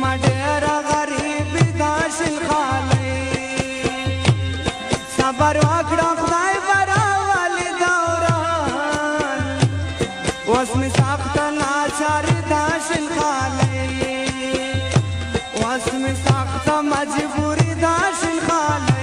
زما ډېره غریبي دا شل خالۍ صبر وکړه خدای به راولي دوران اوس مې سخته ناچاري دا شل خالۍ اوس مې سخته مجبوري دا شل خالۍ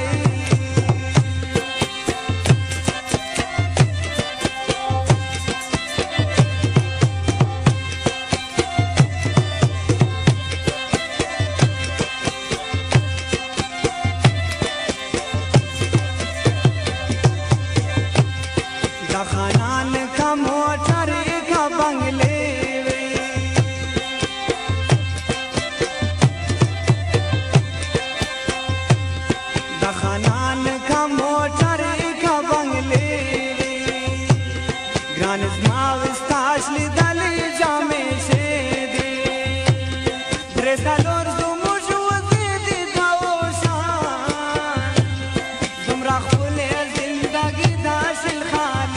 خانان کا موټر کا بنگلے د خانان کا موټر کا بنگلے ګران زما وستاش لیدلې جامې شه دې درې څلور زموږ وزیدې دا اوشان دومره ښکلې زندګي دا شل خالۍ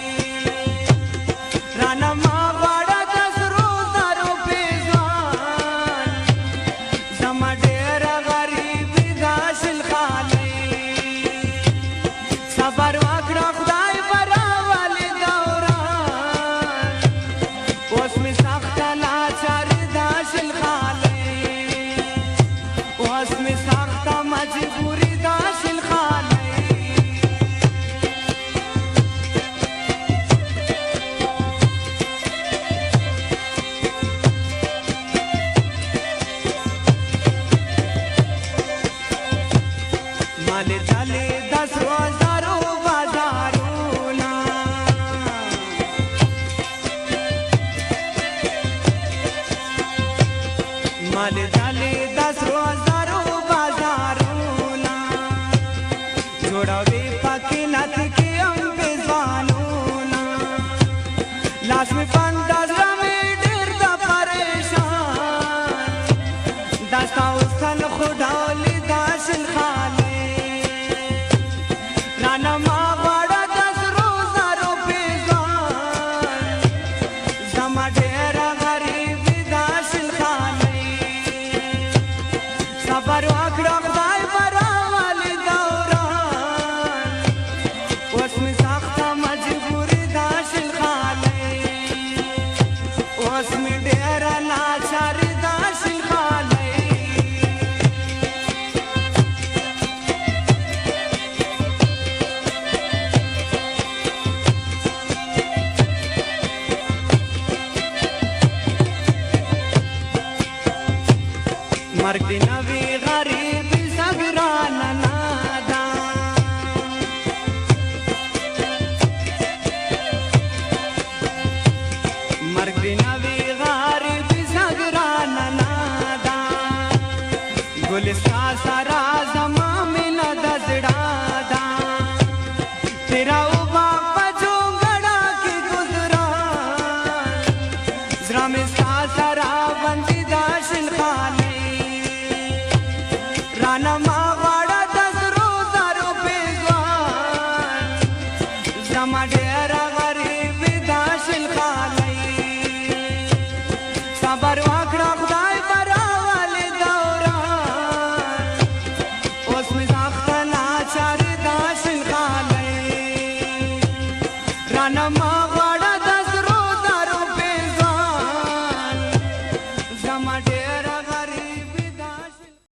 مالې چلې د سرو زرو بازارونه مالې چلې د سرو زرو بازارونه جوړوي پکې نت کې هم بېځوانونه لاس مې بند زړه مې ډېر د پریشان دا ستا اوسن خو ډولې دا شل خالۍ صبر وکړه خدای به راولي دوران اوس مې سخته مجبوري دا شل خالۍ اوس مې ډېره ناچاري دا شل خالۍ مرګ دې نه وي غریبي سګرانه نادا مرګ دې نه وي غریبي سګرانه نادا ګل ستا سره زما مینه د زړه ده تیرا اوبه په جونګړه کې ګزران زړه مې ستا سره بندي دا شل خالۍ رانما غواړه د سرو زرو پېزوان زما ډېره غریبي دا شل خالۍ صبر وکړه خدای به راولي دوران اوس مې سخته ناچاري دا شل خالۍ رانما